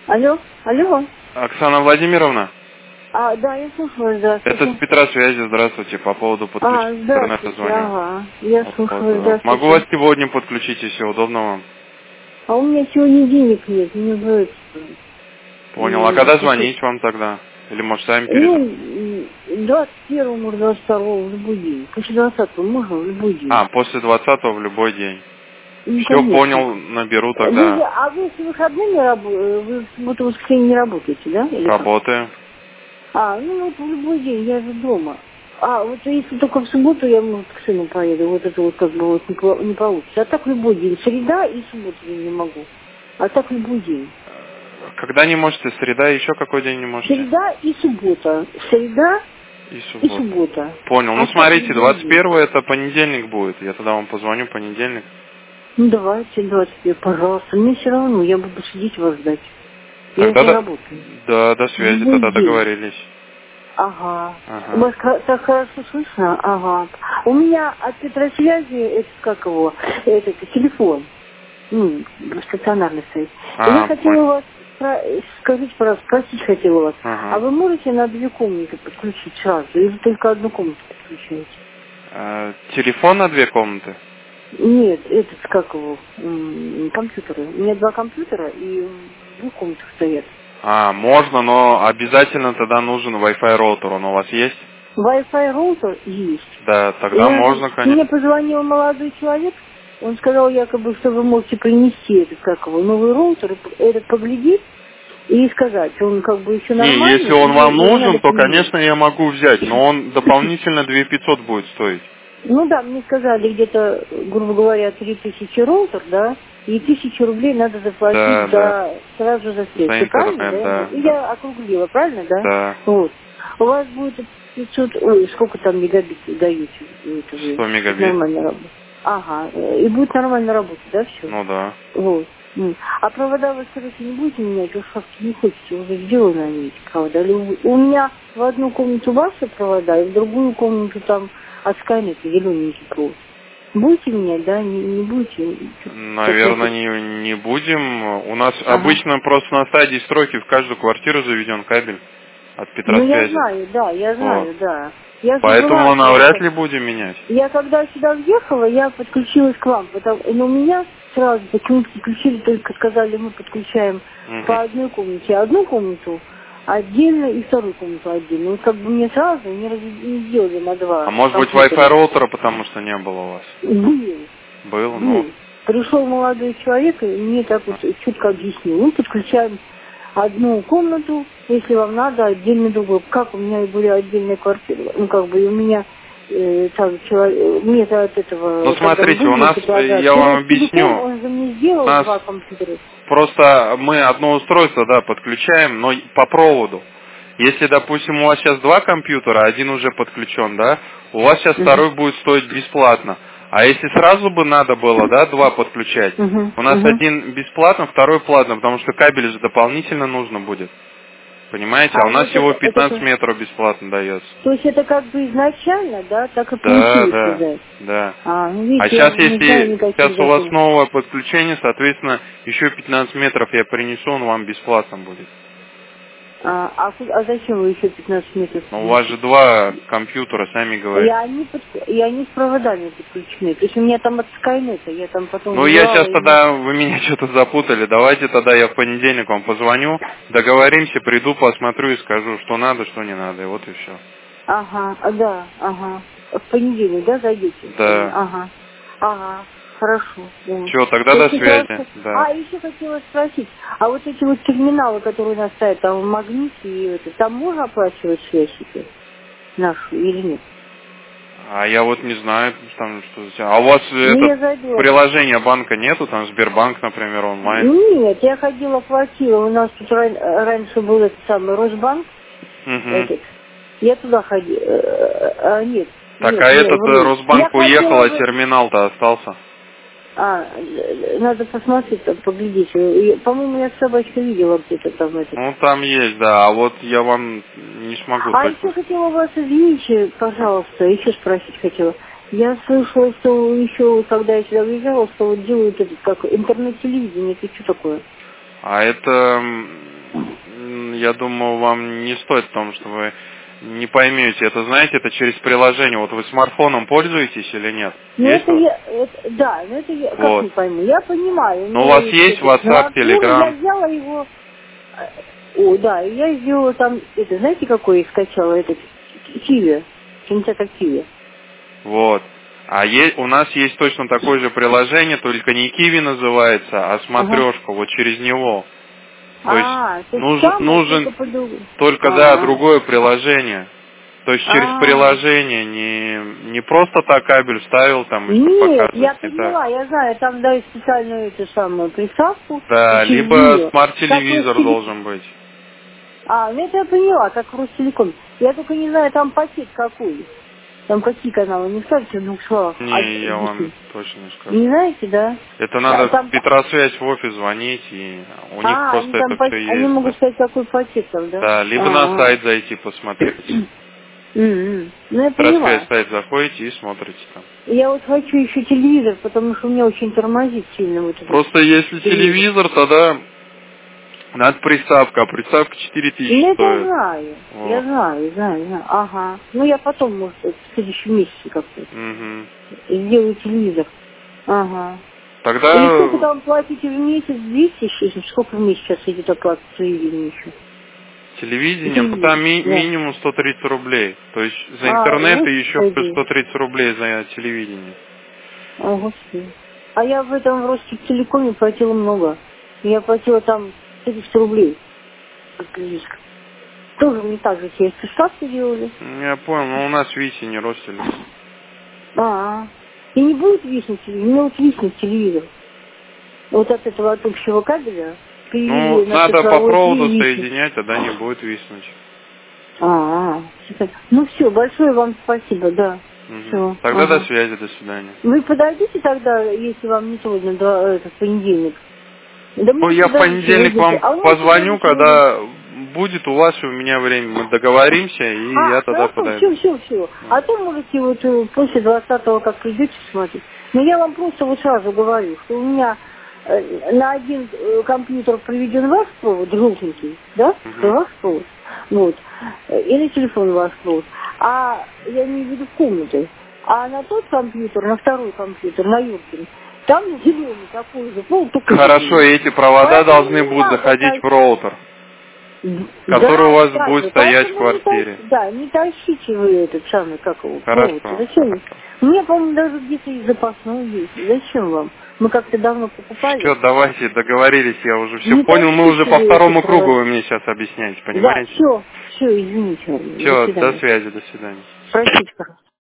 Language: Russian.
Алло, алло. Оксана Владимировна? Да, я слушаю, здравствуйте. Это с Петра связи, здравствуйте, по поводу подключения интернета звоню. Ага, я слушаю, здравствуйте. Могу вас сегодня подключить, если удобно вам? А у меня сегодня денег нет, не знаю. Понял, а когда звонить вам тогда? Или может сами перезвонить? 21-го, может, 22-го в любой день. После 20-го можно в любой день. После 20-го в любой день. Ну, все, понял, наберу тогда. Вы с выходными работаете? Вы в субботу, воскресенье не работаете, да? Работаю. Вот в любой день, я же дома. Вот если только в субботу я, может, к сыну поеду, вот это вот как бы вот не получится. А так любой день. Среда и субботу я не могу. А так любой день. Когда не можете? Среда, еще какой день не можете? Среда и суббота. Среда и суббота. Понял. Ну, смотрите, 21-го это понедельник будет. Я тогда вам позвоню в понедельник. Ну, давайте, 21, пожалуйста. Мне все равно, я буду сидеть вас ждать. Я Тогда не работаю. Да, до связи, тогда договорились. Ага. У вас так хорошо слышно? Ага. У меня от Петросвязи, этот телефон. Стационарный сайт. Я хотела вас, скажите, пожалуйста, спросить хотела вас. А вы можете на 2 комнаты подключить сразу? Или только одну комнату подключаете? Телефон на 2 комнаты? Нет, компьютеры. У меня 2 компьютера и в 2 комнатах стоят. Можно, но обязательно тогда нужен Wi-Fi роутер. Он у вас есть? Wi-Fi роутер есть. Да, тогда можно, конечно. Мне позвонил молодой человек, он сказал якобы, что вы можете принести новый роутер, этот поглядеть и сказать, он еще нормальный. Если он вам нужен, то, конечно, я могу взять, но он дополнительно 2500 будет стоить. Ну да, мне сказали где-то, грубо говоря, 3000 роутер, да, и 1000 рублей надо заплатить сразу за связь. За интернет, да? Я округлила, правильно, да? Да. Вот. У вас будет 500, сколько там мегабит даете? 100 мегабит. Нормально работает. Ага, и будет нормально работать, да, все? Ну да. Вот. А провода вы, скажите, не будете менять? Уж как не хочется, уже сделаны они, эти провода. У меня в одну комнату ваши провода, и в другую комнату там от Skynet зелененький провод. Будете менять, да? Не будете? Наверное, не будем. У нас обычно просто на стадии стройки в каждую квартиру заведен кабель от Петросвязи. Я знаю, да. Поэтому навряд ли будем менять. Я когда сюда въехала, я подключилась к вам, но у меня сразу почему-то подключили, только сказали, мы подключаем по одной комнате одну комнату отдельно и вторую комнату отдельно. Мне сразу не сделали на 2. А может быть Wi-Fi роутера, потому что не было у вас? Был. Пришел молодой человек и мне так вот четко объяснил. Мы подключаем одну комнату, если вам надо, отдельно другую. Как у меня были отдельные квартиры, и у меня нет от этого... Ну, смотрите, у нас, я вам объясню, он же мне сделал 2 компьютера. Просто мы одно устройство, подключаем, но по проводу. Если, допустим, у вас сейчас 2 компьютера, один уже подключен, да, у вас сейчас второй будет стоить бесплатно. А если сразу бы надо было, 2 подключать, у нас один бесплатно, второй платно, потому что кабель же дополнительно нужно будет. Понимаете? А у нас всего 15 метров бесплатно дается. То есть это изначально, да, так и получилось? Да. Видите, сейчас, сейчас у вас новое подключение, соответственно, еще 15 метров я принесу, он вам бесплатно будет. А зачем вы еще 15 метров? У вас же 2 компьютера, сами говорите. И они с проводами подключены. То есть у меня там от Skynet, я там потом... я сейчас тогда, вы меня что-то запутали. Давайте тогда я в понедельник вам позвоню, договоримся, приду, посмотрю и скажу, что надо, что не надо, и вот и все. В понедельник, зайдете? Да. Хорошо. Все, тогда до связи. Да. Еще хотела спросить, а вот эти вот терминалы, которые у нас стоят, там в Магните, и там можно оплачивать связь нашу или нет? Я вот не знаю, там что. А у вас приложения банка нету, там Сбербанк, например, онлайн? Нет, я ходила, платила. У нас тут раньше был этот самый Росбанк. Я туда ходила. Нет. Этот Росбанк уехал, а терминал-то остался? Надо посмотреть, поглядеть. По-моему, я собачкой видела где-то там это. Ну, там есть, да. А вот я вам не смогу. Еще хотела вас, извините, пожалуйста, еще спросить хотела. Я слышала, что еще, когда я сюда въезжала, что делают интернет-телевидение. Это что такое? Это я думаю, вам не стоит, потому что вы не поймете. Это, знаете, это через приложение. Вот вы смартфоном пользуетесь или нет? Ну, Есть это вот? да, но это я, Вот. как не пойму, я понимаю. Но у вас есть WhatsApp, Telegram? Я взяла его, да, я сделала там, это, знаете, какой я скачала, этот, Киви, кинотеатр Киви. Вот. А у нас есть точно такое же приложение, только не Киви называется, а смотрешка, вот через него. То есть то есть самое, нужен только по-другому. только, да, другое приложение. То есть через А. приложение, не просто так кабель вставил там и чтобы Нет, я показывать, не так. поняла, я знаю, там дают специальную эту самую приставку, и Да, через либо нее. Как смарт-телевизор Ростелеком. должен быть. Ну это я поняла, как в Ростелеком. Я только не знаю, там пакет какой. Там какие каналы, не скажете в 2 словах? Не, я вам точно не скажу. Не знаете, да? Это надо в Там... Петросвязь в офис звонить, и у них они просто там, это все они есть. могут сказать, какой пакет там, да? Да, либо на сайт зайти посмотреть. Ну я Петросвязь поняла. сайт заходите и смотрите там. Я вот хочу еще телевизор, потому что у меня очень тормозит сильно вот этот Просто если телевизор, тогда надо приставка, а приставка 4000 Ну, это стоит. знаю. Вот. Я знаю. Ага. Ну, я потом, может, в следующем месяце как-то сделаю телевизор. Ага. Тогда Или сколько там платите в месяц? 200? Сколько в месяц сейчас идет оплата телевидения еще? телевидение, ну там минимум 130 рублей. То есть за интернет и еще 130 рублей за телевидение. Господи. А я в этом Ростелекоме платила много. Я платила там 400 рублей. Тоже мне так же через приставку делали. Я понял, но у нас Виси не Ростелеком. И не будет виснуть телевизор, не вот виснуть телевизор. Вот от этого от общего кабеля Ну, надо по проводу соединять, тогда не будет виснуть. Ну все, большое вам спасибо, да. Все. Тогда до связи, до свидания. Вы подойдите тогда, если вам не трудно, в понедельник. Да ну, я в понедельник вам позвоню, когда будет у вас и у меня время. Мы договоримся, и я тогда подойду. Все. А то можете вот после 20-го, как придете, смотреть. Но я вам просто вот сразу говорю, что у меня на один компьютер приведен ваш провод, желтенький, да? Ваш провод. Вот. И на телефон ваш провод. А я не веду в комнаты. А на тот компьютер, на второй компьютер, на Юркин, там зеленый такой же провод. Хорошо, и эти провода должны будут заходить в роутер, который у вас будет стоять в квартире. Не тащите вы этот самый, как его, провод. Зачем? Мне, по-моему, даже где-то и запасной есть. Зачем вам? Мы как-то давно покупали. Все, давайте, договорились, я уже все понял. Мы уже по второму кругу вы мне сейчас объясняете, понимаете? Да, все, извините. Все, до связи, до свидания. Простите, пожалуйста.